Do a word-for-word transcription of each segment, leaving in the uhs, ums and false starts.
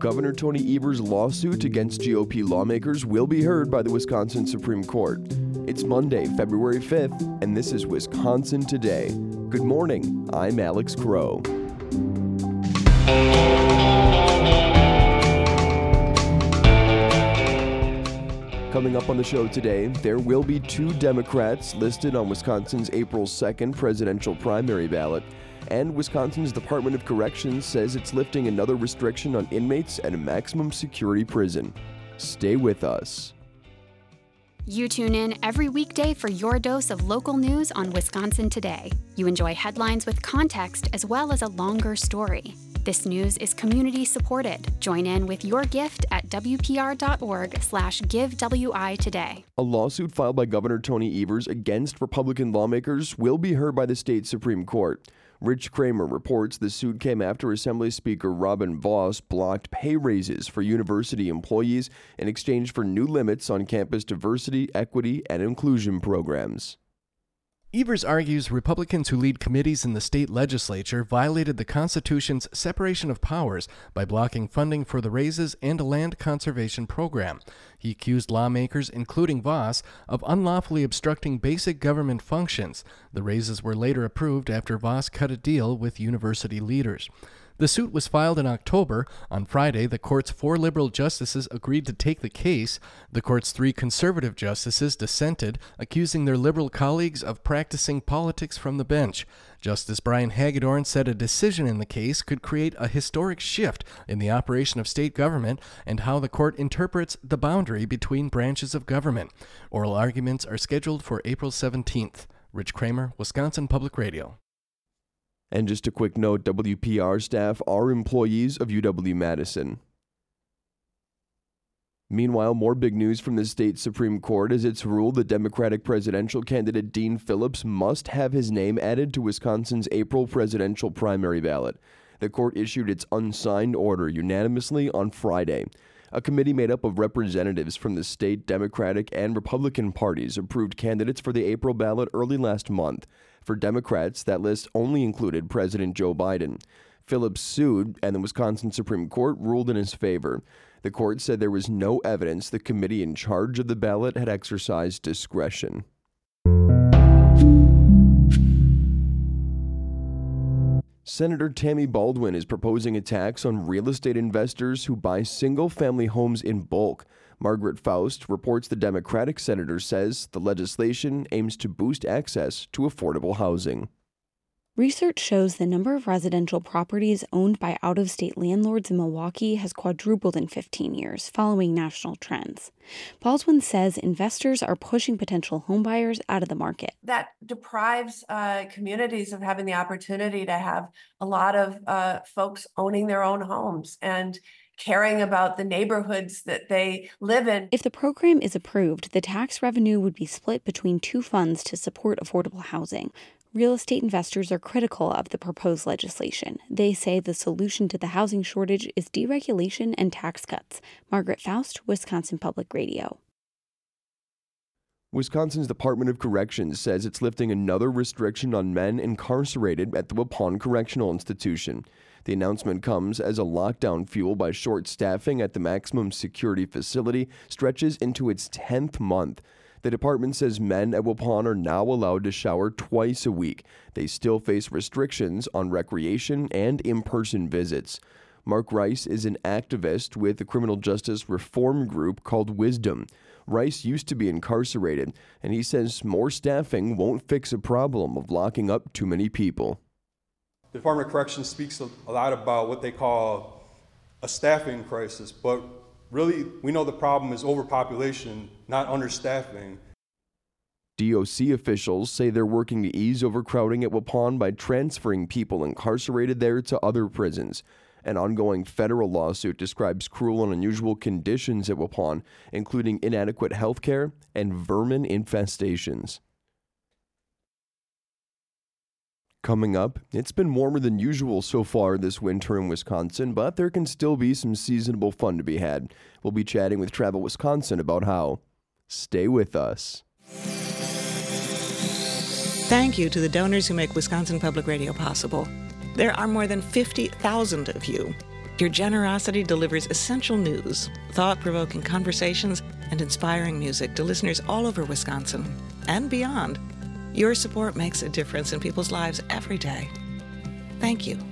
Governor Tony Evers' lawsuit against G O P lawmakers will be heard by the Wisconsin Supreme Court. It's Monday, February fifth, and this is Wisconsin Today. Good morning, I'm Alex Crow. Coming up on the show today, there will be two Democrats listed on Wisconsin's April second presidential primary ballot, and Wisconsin's Department of Corrections says it's lifting another restriction on inmates at a maximum security prison. Stay with us. You tune in every weekday for your dose of local news on Wisconsin Today. You enjoy headlines with context as well as a longer story. This news is community supported. Join in with your gift at W P R dot org slash give W I today. A lawsuit filed by Governor Tony Evers against Republican lawmakers will be heard by the state Supreme Court. Rich Kramer reports the suit came after Assembly Speaker Robin Vos blocked pay raises for university employees in exchange for new limits on campus diversity, equity, and inclusion programs. Evers argues Republicans who lead committees in the state legislature violated the Constitution's separation of powers by blocking funding for the raises and a land conservation program. He accused lawmakers, including Vos, of unlawfully obstructing basic government functions. The raises were later approved after Vos cut a deal with university leaders. The suit was filed in October. On Friday, the court's four liberal justices agreed to take the case. The court's three conservative justices dissented, accusing their liberal colleagues of practicing politics from the bench. Justice Brian Hagedorn said a decision in the case could create a historic shift in the operation of state government and how the court interprets the boundary between branches of government. Oral arguments are scheduled for April seventeenth. Rich Kramer, Wisconsin Public Radio. And just a quick note, W P R staff are employees of U W-Madison. Meanwhile, more big news from the state Supreme Court as it's ruled that Democratic presidential candidate Dean Phillips must have his name added to Wisconsin's April presidential primary ballot. The court issued its unsigned order unanimously on Friday. A committee made up of representatives from the state Democratic and Republican parties approved candidates for the April ballot early last month. For Democrats, that list only included President Joe Biden. Phillips sued, and the Wisconsin Supreme Court ruled in his favor. The court said there was no evidence the committee in charge of the ballot had exercised discretion. Senator Tammy Baldwin is proposing a tax on real estate investors who buy single-family homes in bulk. Margaret Faust reports the Democratic senator says the legislation aims to boost access to affordable housing. Research shows the number of residential properties owned by out-of-state landlords in Milwaukee has quadrupled in fifteen years, following national trends. Baldwin says investors are pushing potential homebuyers out of the market. That deprives uh, communities of having the opportunity to have a lot of uh, folks owning their own homes and caring about the neighborhoods that they live in. If the program is approved, the tax revenue would be split between two funds to support affordable housing. Real estate investors are critical of the proposed legislation. They say the solution to the housing shortage is deregulation and tax cuts. Margaret Faust, Wisconsin Public Radio. Wisconsin's Department of Corrections says it's lifting another restriction on men incarcerated at the Waupun Correctional Institution. The announcement comes as a lockdown fueled by short staffing at the maximum security facility stretches into its tenth month. The department says men at Waupun are now allowed to shower twice a week. They still face restrictions on recreation and in-person visits. Mark Rice is an activist with a criminal justice reform group called Wisdom. Rice used to be incarcerated, and he says more staffing won't fix a problem of locking up too many people. The Department of Corrections speaks a lot about what they call a staffing crisis, but really we know the problem is overpopulation, not understaffing. D O C officials say they're working to ease overcrowding at Waupun by transferring people incarcerated there to other prisons. An ongoing federal lawsuit describes cruel and unusual conditions at Waupun, including inadequate health care and vermin infestations. Coming up, it's been warmer than usual so far this winter in Wisconsin, but there can still be some seasonable fun to be had. We'll be chatting with Travel Wisconsin about how. Stay with us. Thank you to the donors who make Wisconsin Public Radio possible. There are more than fifty thousand of you. Your generosity delivers essential news, thought-provoking conversations, and inspiring music to listeners all over Wisconsin and beyond. Your support makes a difference in people's lives every day. Thank you.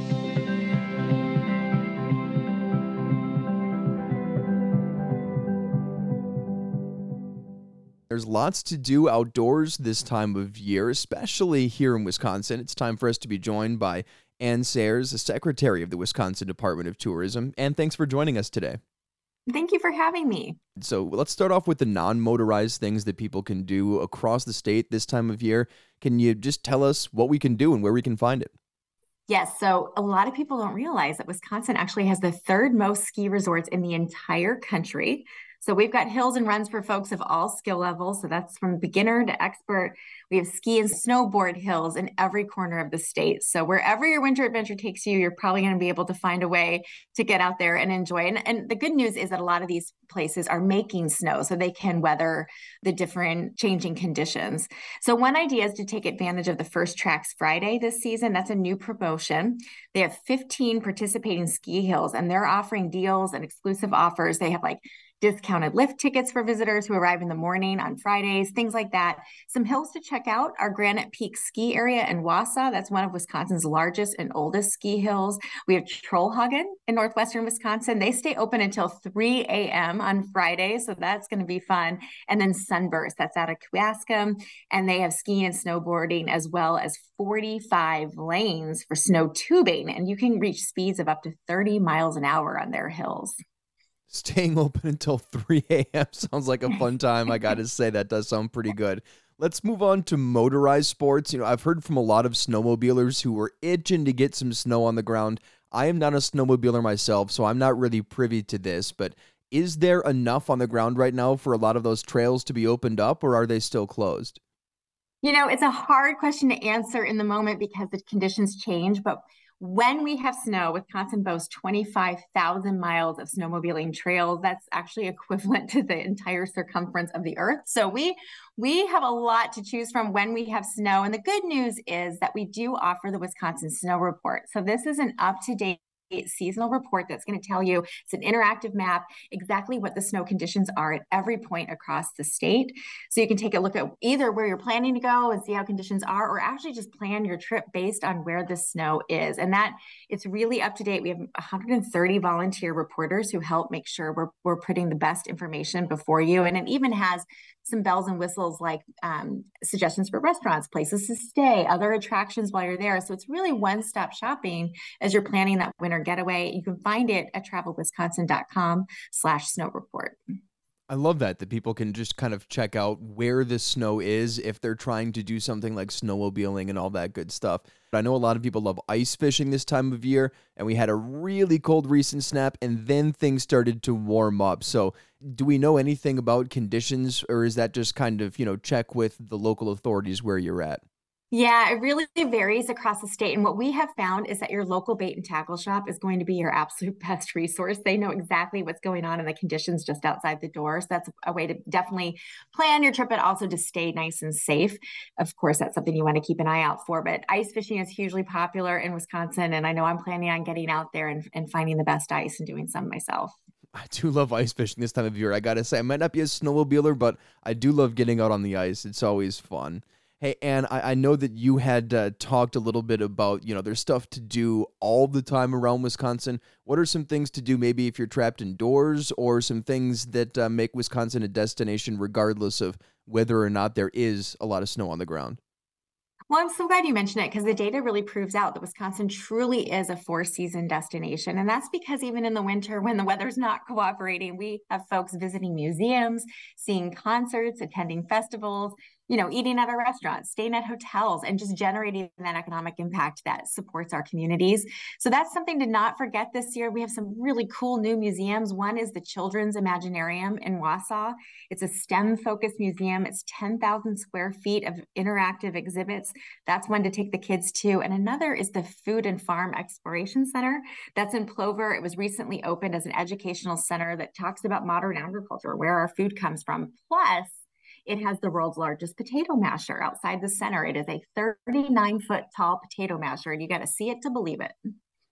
There's lots to do outdoors this time of year, especially here in Wisconsin. It's time for us to be joined by Ann Sayers, the Secretary of the Wisconsin Department of Tourism. Ann, thanks for joining us today. Thank you for having me. So let's start off with the non-motorized things that people can do across the state this time of year. Can you just tell us what we can do and where we can find it? Yes, so a lot of people don't realize that Wisconsin actually has the third most ski resorts in the entire country. So we've got hills and runs for folks of all skill levels. So that's from beginner to expert. We have ski and snowboard hills in every corner of the state. So wherever your winter adventure takes you, you're probably going to be able to find a way to get out there and enjoy. And, and the good news is that a lot of these places are making snow so they can weather the different changing conditions. So one idea is to take advantage of the First Tracks Friday this season. That's a new promotion. They have fifteen participating ski hills, and they're offering deals and exclusive offers. They have like discounted lift tickets for visitors who arrive in the morning on Fridays, things like that. Some hills to check out are Granite Peak Ski Area in Wausau. That's one of Wisconsin's largest and oldest ski hills. We have Trollhagen in northwestern Wisconsin. They stay open until three a.m. on Friday, so that's going to be fun. And then Sunburst, that's out of Kewaskum, and they have skiing and snowboarding as well as forty-five lanes for snow tubing, and you can reach speeds of up to thirty miles an hour on their hills. Staying open until three a.m. sounds like a fun time. I got to say, that does sound pretty good. Let's move on to motorized sports. You know, I've heard from a lot of snowmobilers who were itching to get some snow on the ground. I am not a snowmobiler myself, so I'm not really privy to this, but is there enough on the ground right now for a lot of those trails to be opened up, or are they still closed? You know, it's a hard question to answer in the moment because the conditions change, but when we have snow, Wisconsin boasts twenty-five thousand miles of snowmobiling trails. That's actually equivalent to the entire circumference of the earth. So we we have a lot to choose from when we have snow. And the good news is that we do offer the Wisconsin Snow Report. So this is an up-to-date seasonal report that's going to tell you, it's an interactive map, exactly what the snow conditions are at every point across the state. So you can take a look at either where you're planning to go and see how conditions are, or actually just plan your trip based on where the snow is. And that it's really up to date. We have one hundred thirty volunteer reporters who help make sure we're, we're putting the best information before you. And it even has some bells and whistles like um, suggestions for restaurants, places to stay, other attractions while you're there. So it's really one-stop shopping as you're planning that winter getaway. You can find it at travel wisconsin dot com slash snow report. I love that, that people can just kind of check out where the snow is if they're trying to do something like snowmobiling and all that good stuff. But I know a lot of people love ice fishing this time of year, and we had a really cold recent snap, and then things started to warm up. So do we know anything about conditions, or is that just kind of, you know, check with the local authorities where you're at? Yeah, it really varies across the state. And what we have found is that your local bait and tackle shop is going to be your absolute best resource. They know exactly what's going on in the conditions just outside the door. So that's a way to definitely plan your trip, but also to stay nice and safe. Of course, that's something you want to keep an eye out for. But ice fishing is hugely popular in Wisconsin. And I know I'm planning on getting out there and, and finding the best ice and doing some myself. I do love ice fishing this time of year. I got to say, I might not be a snowmobiler, but I do love getting out on the ice. It's always fun. Hey, Ann, I, I know that you had uh, talked a little bit about, you know, there's stuff to do all the time around Wisconsin. What are some things to do maybe if you're trapped indoors, or some things that uh, make Wisconsin a destination regardless of whether or not there is a lot of snow on the ground? Well, I'm so glad you mentioned it, because the data really proves out that Wisconsin truly is a four-season destination. And that's because even in the winter, when the weather's not cooperating, we have folks visiting museums, seeing concerts, attending festivals, you know, eating at our restaurants, staying at hotels, and just generating that economic impact that supports our communities. So that's something to not forget this year. We have some really cool new museums. One is the Children's Imaginarium in Wausau. It's a STEM-focused museum. It's ten thousand square feet of interactive exhibits. That's one to take the kids to. And another is the Food and Farm Exploration Center. That's in Plover. It was recently opened as an educational center that talks about modern agriculture, where our food comes from. Plus, it has the world's largest potato masher outside the center. It is a thirty-nine foot tall potato masher, and you got to see it to believe it.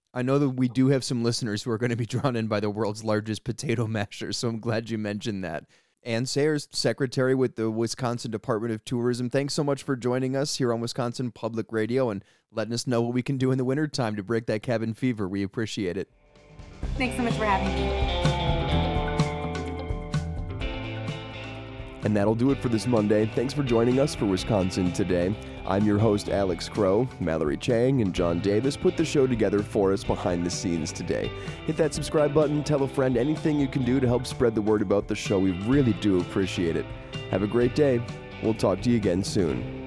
I know that we do have some listeners who are going to be drawn in by the world's largest potato masher, so I'm glad you mentioned that. Ann Sayers, Secretary with the Wisconsin Department of Tourism, thanks so much for joining us here on Wisconsin Public Radio and letting us know what we can do in the wintertime to break that cabin fever. We appreciate it. Thanks so much for having me. And that'll do it for this Monday. Thanks for joining us for Wisconsin Today. I'm your host, Alex Crow. Mallory Chang and John Davis put the show together for us behind the scenes today. Hit that subscribe button, tell a friend, anything you can do to help spread the word about the show. We really do appreciate it. Have a great day. We'll talk to you again soon.